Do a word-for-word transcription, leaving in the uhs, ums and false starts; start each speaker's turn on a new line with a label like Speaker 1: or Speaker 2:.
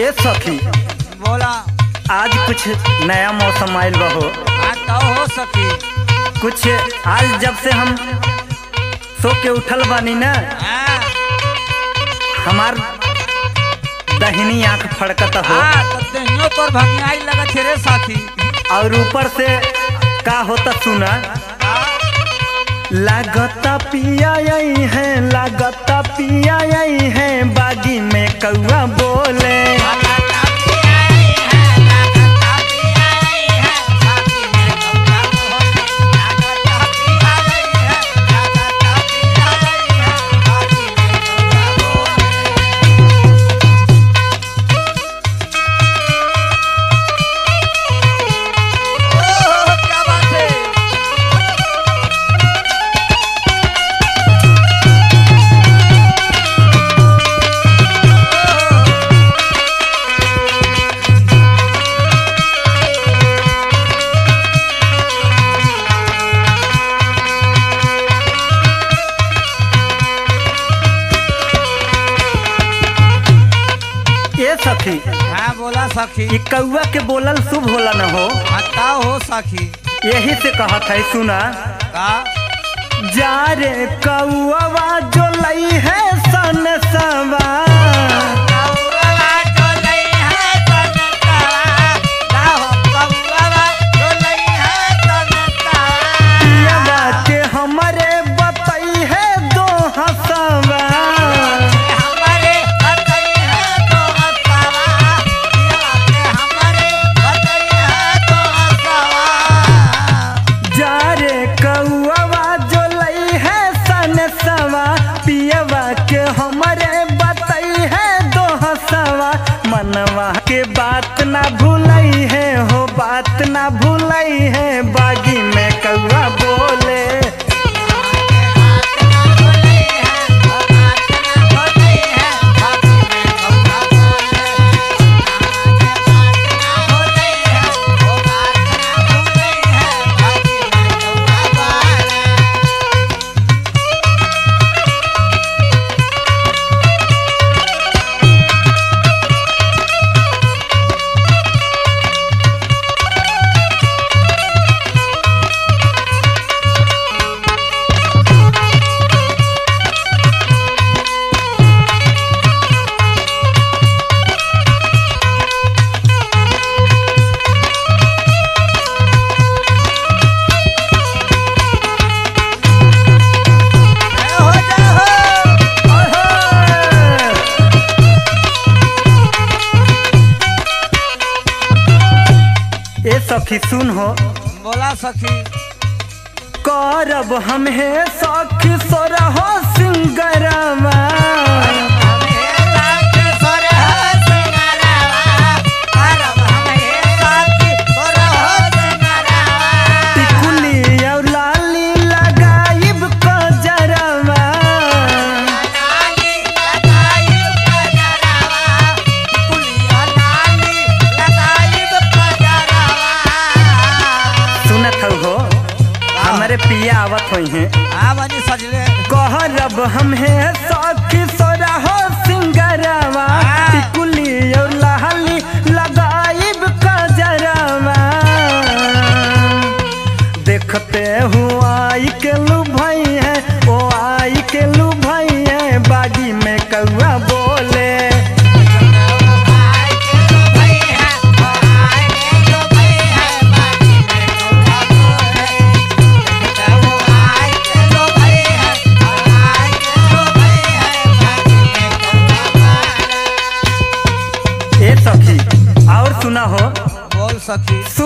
Speaker 1: ए सखी,
Speaker 2: बोला।
Speaker 1: आज कुछ नया मौसम आयल बहो।
Speaker 2: आज तो हो सखी।
Speaker 1: कुछ आज जब से हम सो के उठल बानी ना,
Speaker 2: हाँ।
Speaker 1: हमार दहिनी आंख फड़कत हो।
Speaker 2: हाँ, तो दहियों पर भंगियाई लगत है रे साथी।
Speaker 1: और ऊपर से का होता सुना, लागता पिया यही है, लागता पिया यही है, बागी में कौआ बोले। सखी,
Speaker 2: हाँ बोला सखी।
Speaker 1: ई कौआ के बोलल शुभ होला न हो।
Speaker 2: हता हो सखी।
Speaker 1: यही से कहत है सुना,
Speaker 2: का
Speaker 1: जा रे कौआ जो लई है सन सवा, मनवा के बात ना भूलई है हो, बात ना भूलई है, बागी में कौआ बोले। ए सखी सुन हो,
Speaker 2: बोला सखी।
Speaker 1: करब हम है सखी सोरा हो सिंगरवा, टिकुली और लाली लगाइब कजरवा, सुनत हो हमारे पिया आवत हुई हैं।
Speaker 2: आवनी सजले
Speaker 1: कहरब हम है सखी सोरा हो सिंगरवा, टिकुली और लाली लगाइब कजरवा, देखते हुआ आई के लू भई है, ओ आई के लू भई है, बागी में कौआ बोले। ए सखी और सुना हो,
Speaker 2: बोल सखी।